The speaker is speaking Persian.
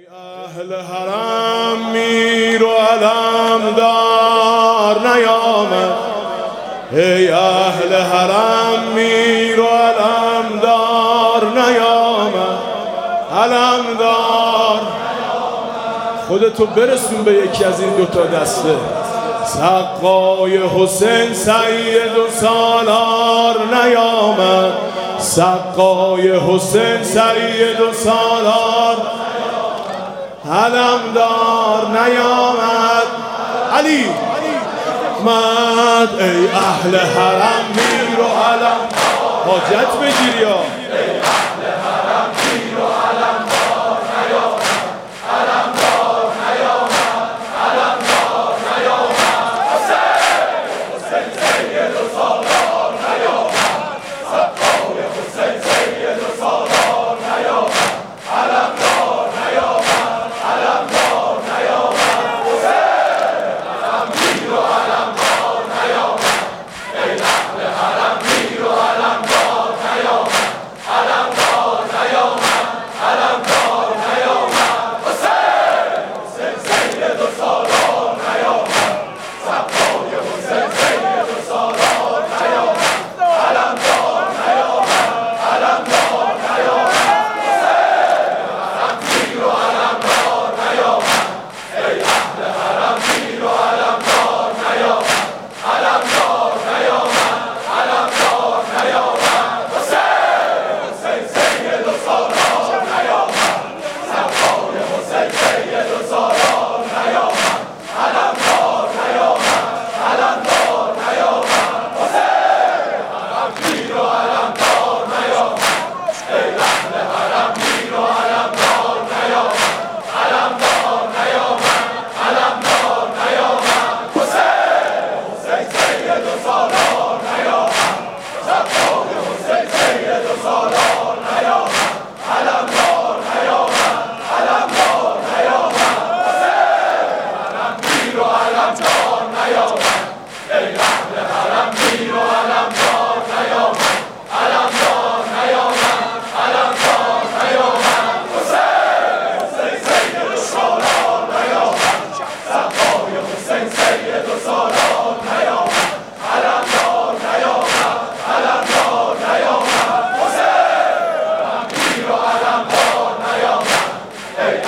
اهل حرم میر و علمدار نیامد. ای اهل حرم میر و علمدار نیامد. علمدار خودتو برسون به یکی از این دوتا دسته. سقای حسین سید و سالار نیامد. سقای حسین سید و سالار علمدار نیامد. علی مد ای اهل حرم میر و علم حاجت بگیر یا ای اهل حرم میر و علمدار نیامد. علمدار نیامد. علمدار نیامد. حسین سید و سالار نیامد. سقای حسین سید و سالار نیامد. علمدار نیامد. علمدار نیامد. حسین میر و علمدار نیامد. ای اهل حرم میر و علمدار نیامد. علمدار نیامد. علمدار نیامد. حسین سید و سالار نیامد. سقای حسین سید و سالار نیامد. علمدار نیامد. علمدار نیامد. حسین میر و علمدار نیامد. ای اهل حرم میر و علمدار نیامد. علمدار نیامد. علمدار نیامد. حسین سید و سالار نیامد. سقای حسین سید و سالار نیامد. علمدار نیامد. علمدار نیامد. حسین میر و علمدار نیامد. ای اهل حرم میر و علمدار نیامد. علمدار نیامد. علمدار نیامد. حسین سید و سالار نیامد. سقای حسین سید و سالار نیامد. علمدار نیامد. علمدار نیامد. حسین میر و علمدار نیامد. ای اهل حرم میر و علمدار نیامد. علمدار نیامد. علمدار نیامد. حسین سید و سالار نیامد. سقای حسین سید و سالار نیامد. علمدار نیامد. علمدار نیامد. حسین میر و علمدار نیامد. ای